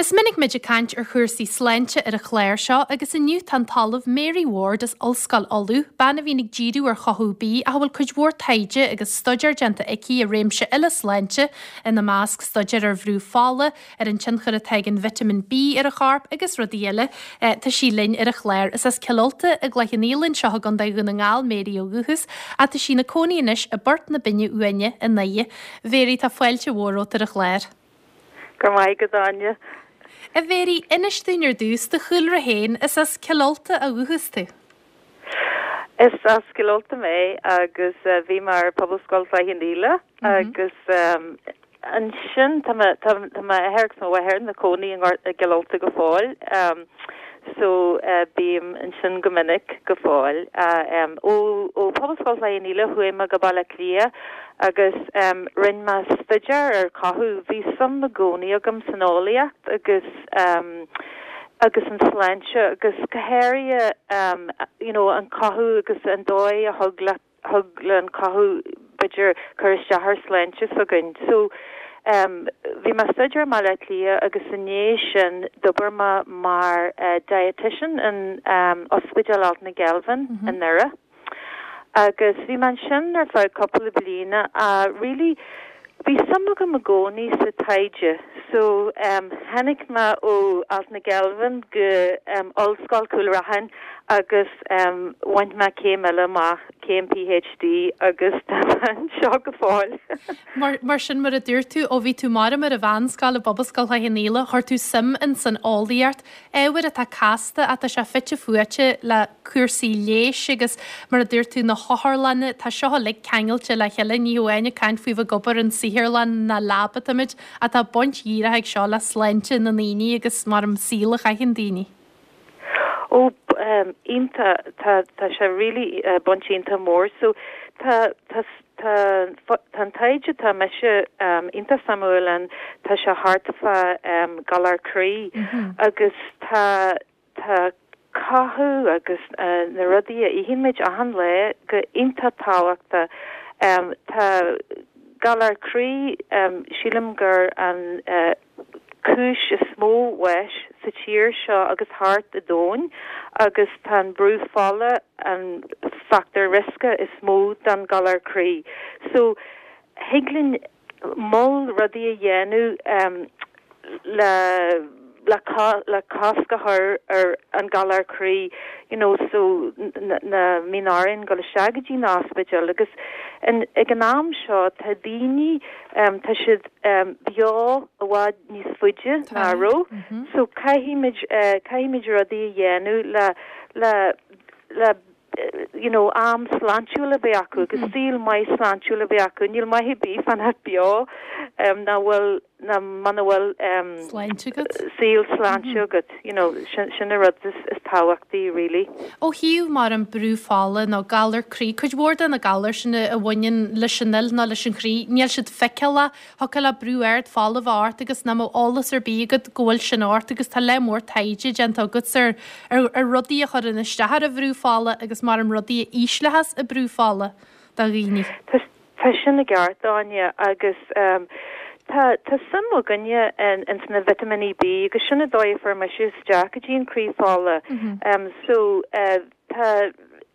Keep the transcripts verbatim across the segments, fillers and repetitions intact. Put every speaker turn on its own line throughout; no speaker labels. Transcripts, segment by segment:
Is minic meid caint ar chuirsaí sleinte ar a chléir seo agus inniu tan talamh Mary Ward is olscail olú, banna bhínig díú ar chothúbí a bhfuil chuidhór taide agus studiar genta icí a réimse ile sleinte ina másc studiar ar bhrú fála ar an tinchar a teigen vitamin B ar a charp agus rodíile tá sí linn ar a chléir is as ceolta a gleichannílann seo gan da gona ngáil Mary óguchas a tá sí na cóníis a burt na binne uine in naie, Véri tá foiilte mhóró ar a chléir.
Go maiid go dáine.
A bhérí inistúnar dús de chuúil a héin is as ceolta a bhuachas tú?
Is as ceolta mé agus bhí mar poblscoil Flaithindíle agus an sin tá heirc nó bhhéir na cónaí an ceolta go fáil. So bíam an sin go minic go fáil ó poblscoil Flaithindíle chuim a go bailla clia agus um, rinn ma studiar ar cathú bhí sam na gcónaí agam sanolaíocht agus um, agus an sleinte agus cahéiria um, you know, an cathú agus an dóid a thugla thugla an cathú beidir chuir isteachar sleinte so gin. So um, bhí ma studiar má le clia agus inné sin dobar ma mar uh, dietitian in um, Ospidéal Allt na Gaillimh mm-hmm. in Nura. Agus bhí man sin ar fá couple of blina a really bhí sama go magóní sa taide so um, hanig ma ó Allt na Gaillimh go um, olscoil Cúlrahan agus um, waint ma céim eile ma céim PhD agus seo go fáil.
Mar, mar sin mar a dúir tú ó bhí tú mar mar a bhanscail a bobbascail Flaithindíle chuir tú sim in san álaíart éhar a tá casta a tá se fitte fuaite le cuasaí léis agus mar a dúir tú na háthlanne tá seo le ceangailte le cheile níomhaine caiint faoi bh gobar an sihirlan na lábatamid a tá bont díra ag seo le sleinte na naoine agus mar am síla Flaithindíní.
Ó um, inta tá tá se really uh, bonchínta mór so tá tá tá tan taide tá me se um, inta Samuelan tá se hartfa um, galar crí mm-hmm. agus tá tá cathú agus uh, na rudí a ihinmeid a han le go inta táhachta um, tá galar crí um, sílimgur an uh, cúis is smó weis sa tír seo agus hart a dóin agus tan brú fála an factor risca is smó dan galar crí. So higlin mol rudí a dhéanú um, le le le casca haar ar an galar crí, you know, so na, na minarin go le seagadí na hospital agus an ag an am seo tá daoine um, tá siad um, beá a bhád níos fuide náró, mm-hmm. so caihíimiid uh, caihíimiid rudí a dhéanú le le le you know, am slantiúla beacu, agus síl mai slantiúla beacu, níl mai hi bí fan het beá um, na bhfuil na mana bhfuil um, síl slantiúgad, you know, sin a rud is, is táhachtaí, really.
Ó hiú mar an brú fála nó galar crí, chuid bhórda na galar sinna a bhain le sinil ná leis an crí, níl siad feiceala hocail a brú airt fála bhart agus na álas ar bígad ggóil sin áirt agus tá le mór taide genta agus ar ar rudí a chur in isteachar a bhrú fála agus mar an rudí a íslehas a brú fála da riní.
Tá sin na gceart dáine agus um, Tá tá samú gunne an an sanna vitamin E B agus sinna dóibh for me siús Jack a Jean Creefála um so uh, tá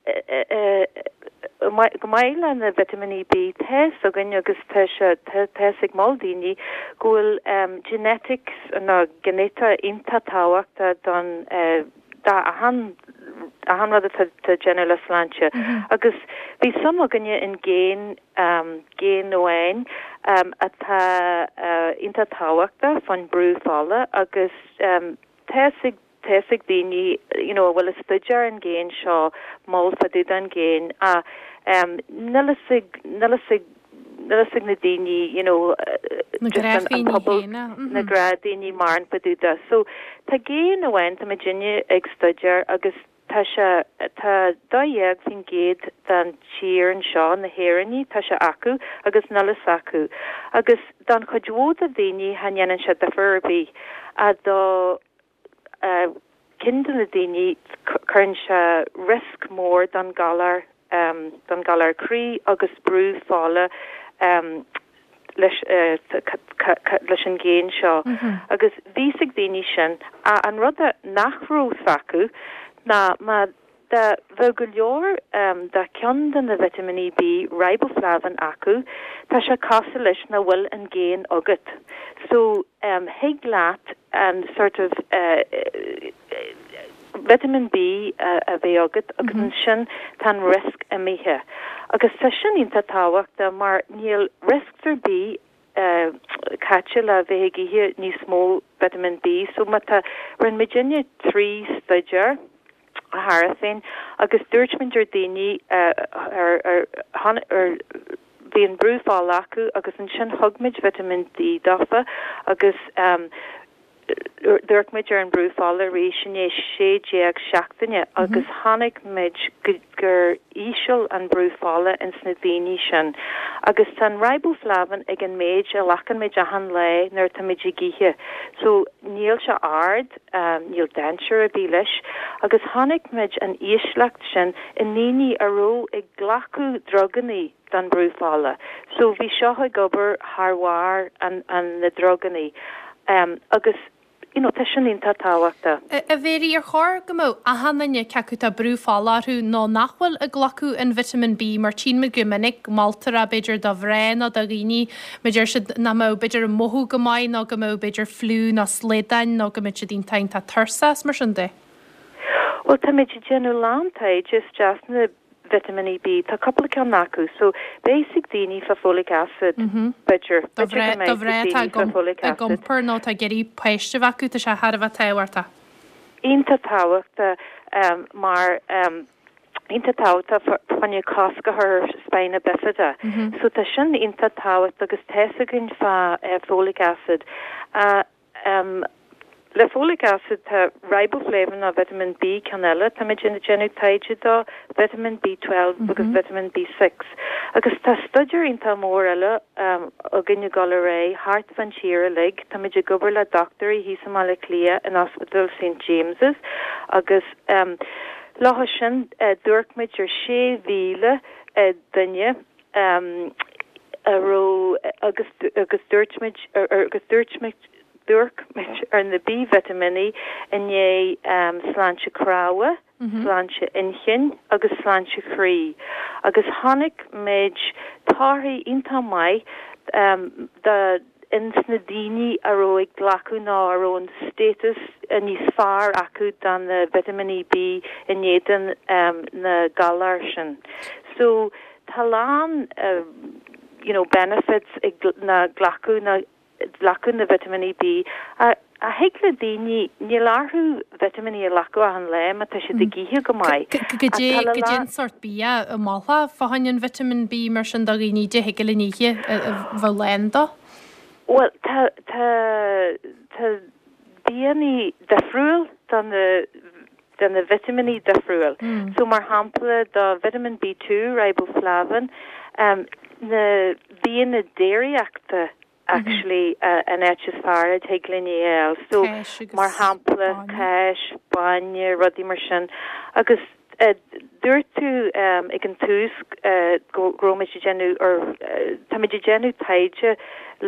go maiile na vitamin E B test a gunne agus tá se tesigh maldíní gohfuil um, genetics na geneta inta táhachta don uh, da a han a han rud tá general slanche agus bhí sam gunne in géin um, géin óhain um, atá uh, inta táhachta fan brú fála agus um, tesigh tesigh daoine you know bhfuil is studiar an géin seo mol fadid an géin a um, nilasig nilasig nilasig na daoine you know
na
gra daoine mar an faduda so tá géin óhain tá Virginia ag studiar agus tá se tá dóhéag fin géad den tír an seo na héirí tá se acu agus nulas acu agus don chodhód a daoine hanéan se de furbí a do uh, kindan na daoine chun se risk mór don galar um, don galar crí agus brú fála um, leis leis an géin seo agus ví daine sin an rud a nachró sacu na ma de bheit go leor um, de cean den na vitamin E B riboflavin acu tá se casa leis na bhfuil an géin agat. So um, heag leat and sort of uh, vitamin B uh, a bheith agat agus mm-hmm. sin tan risk a méthe. Agus sa sin ínta táhachtta mar níl risktar B uh, catcha le bheith hí níos mó vitamin B, so mata rin Virginia trí stager a harafin agus dúirtminir daoine ar ar ar bhíon brúfáil acu agus an sin thugmid vitamin D dafa agus um, dúirtmid ar an brúfáil a rééis sin é sé déag seachtaine agus tháinig mid gur íseal an brúfáile in sna daoine sin. Agus tan riboflavin ag an méid a lachan méid a han le nuair tá méid gíthe. So níl se ard, um, níl denseir a bí leis, agus tháinig méid an ísleacht sin in níní aró ag glacu droganí dan brúfáile. So bhí seo a gobar harhar an, an na droganí. Um, agus you know, tá sin ínta táhachta.
A bhéirí ar chóir go mó a hananne ceacu a brúfálarú nó nachhfuil a glacu an vitamin B mar tí me gomininic maltar a beidir do bhréin a do riní meidir si na mó beidir a mothú go maiid nó go mó beidir flú na slédain nó go mid dín tain tá thursas mar sin de.
Well tá méid genú lámtaid just just na vitamin E B tá couple cean nacu, so basic daoine fa folic acid beidir
a gompur nó tá geirí peiste acu a se Harbh táhairta.
Ínta táhachta um, mar um, ínta táhachta fanne casca ar spéine bifida. Mm-hmm. So tá sin ínta táhachta agus teiseginn fa uh, folic acid. Uh, um, Le folic acid tá riboflavin a vitamin B canella, tá mid in genu taide do vitamin B twelve mm-hmm. agus vitamin B six. Agus tá studier inta mór eile um, a gnne galeré hart van siar lig, tá mid gobar le doctorí hí sa mala clia in Hospital Saint James's, agus um, láha sin uh, dúircmid ar sé bhíle uh, dunne um, a ro agus agus dúirtmid agus dúirtmid Dúrc ar na B vitamini in é um, sláinte cráha, mm-hmm. sláinte inchin agus sláinte chrí. Agus tháinig méid táirthaí ionta mai um, de insna daoine a roig glacu ná ar ón status a níos fearr acu dan na vitamin E B in éan um, na galar sin. So talán uh, you know, benefits ag na glacu na lacu na vitamin E B a a heicla daoine ní láthú vitamin E lacu a an le a tá si de gíthe go maiid.
Go dé sort bí a mála fáhainn vitamin B mar sin do riní de heice níe bh lenda?
Well tá tá tá bíanaí defriúil dan na dan na vitamin E defriúil. Mm. So mar hampla do vitamin B two riboflavin um, na bíon na dairyachta actually mm-hmm. uh, an etchis fara take lineal so mar hampla cash banya ruddy mar sin agus uh, dúirtú um, ag an tús uh, gromid genu or uh, tamid genu taide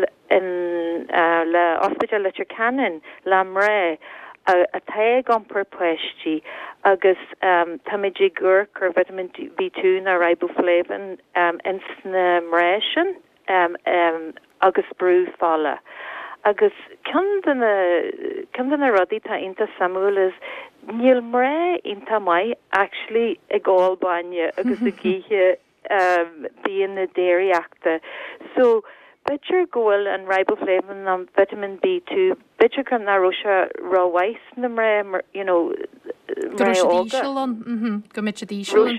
in uh, le hospital le canon lam ré a, a taig on per puesti agus um, tamid gurk or vitamin B two na riboflavin um, in sna mration um, um, agus brú fála. Agus cean na rudí tá inta Samuel is níl mré inta mai actually ag gáil baine agus a gíthe um, bíon na dairyachta. So bitir goil an riboflavin an vitamin B two bitir chun na roisha ráhais na mré, you know,
mré óga. Go mit dísel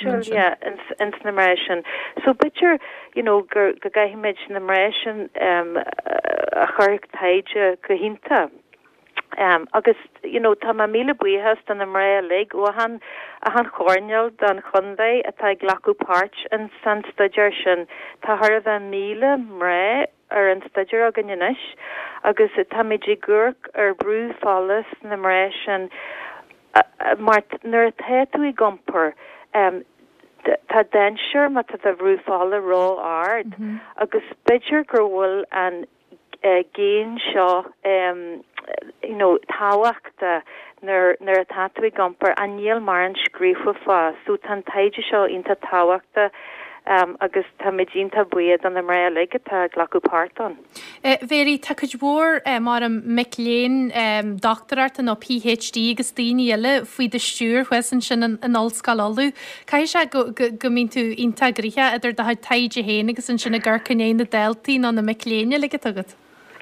in na mré. So bitir, you know, gur go gaithí méid na mré um, a chuirg taide go hinta. Um, agus, you know, tá ma míle buíhas an na mré lig ó han a han chorneal dan chundé a tá glacu páirt an san studier sin tá har a míle mré ar an studier a gannis agus tá méid gurk ar brú fálas na mré sin mar nuair a tú i gomper um, tá denseir má tá a rúfála rá ard agus beidir gur bhfuil an géin seo you know táhaachta nar nar a tátaí gampar a níl mar an scrífa fá sú tan taide seo inta táhaachta Um, agus tá médínta buiad an am ré leige tá glacu pártan.
Véri tá chud bhór mar an McLean um, doctorart an ó PhD agus daoine eile faoi de stúr chuan sin an olscalú. Cai se go mín tú inta gríthe idir de taide héana agus an sinna ggurcanéin na deltaí ná na McLean le agad.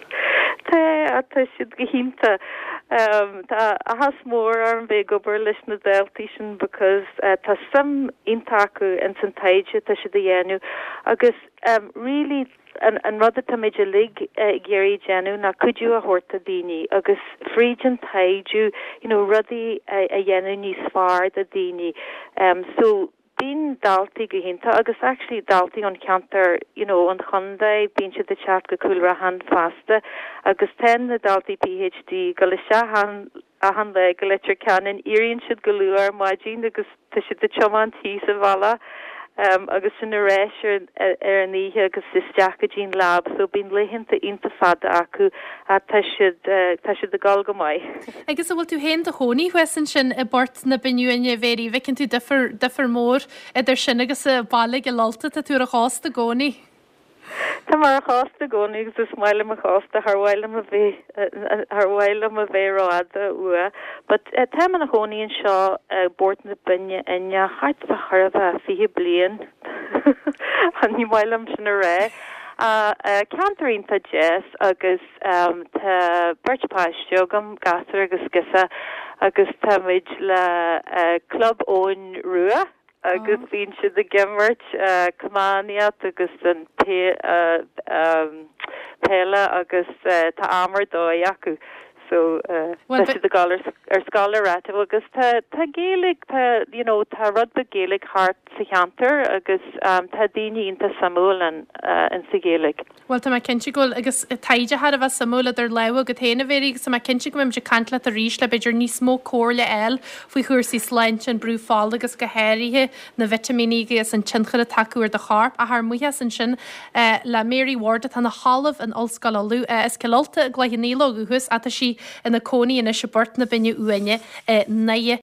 Tá a tá siad go hinnta. Um, tá a has mór ar an bheith gobar leis na deltaí sin because uh, tá sam intacu an san taide tá si a dhéanú agus um, really an, an rud tá méidir lig uh, géirí déanú na cuidú a horta daoine agus frídin taidú you know, rudí a, a dhéanú níos fearr a daoine um, so bín daltaí go hinnta agus actually daltaí an ceantar you know an chundaid bín si de chat go coolra han fasta agus ten na daltaí PhD go le se han a han le go letir canan iríonn siad go luar maidín agus tá si de choman tí sa bhela um, agus sin a réis ar ar an ihe agus isteach a dín lab so bín leihinnta inta fada acu a tá siad tá siad a gal go mai.
Agus bhfuil tú héin a choní huesan sin i bort na biniuine bhéí bhicinn tú difer mór idir sin agus a baillig i lalta a túr a chásta gcónaí.
Tá mar a chásta gcónaí agus is smaile a chásta thhile a bhé thhile a bhéráda ua, but te an a choníonn seo bort na binne inne chait a charbh fihi blian an ní mailam sin a ré. Uh, uh, Cantarínta jazz agus um, tá birchpáisteo gom gasar agus gisa agus táid le uh, club ón rua agus bhíonn siad a gimmert uh, cumániaat agus an pe, uh, um, péile agus uh, tá amar dói acu. So uh, well, but, the galler ar scholar rat agus tá tá Gaelic tá you know tá rud be Gaelic hart sa cheantar agus um, tá daoine inta samúil an uh, an sa Gaelic.
Well tá cinse go agus taide har a bheith samúla ar le go téna bhéí sa cinse go se cantla a ríis le beidir níos mó cór le eil faoi chuirsaí sleint an brú fáil agus go héirithe na vitamíige an tinchar a takeúir de charp a th muhe san sin uh, le Mary Ward a na halamh an olscaú uh, is ceolta gleithnílógus a si in na cóí in is se bort na binne uine uh, naie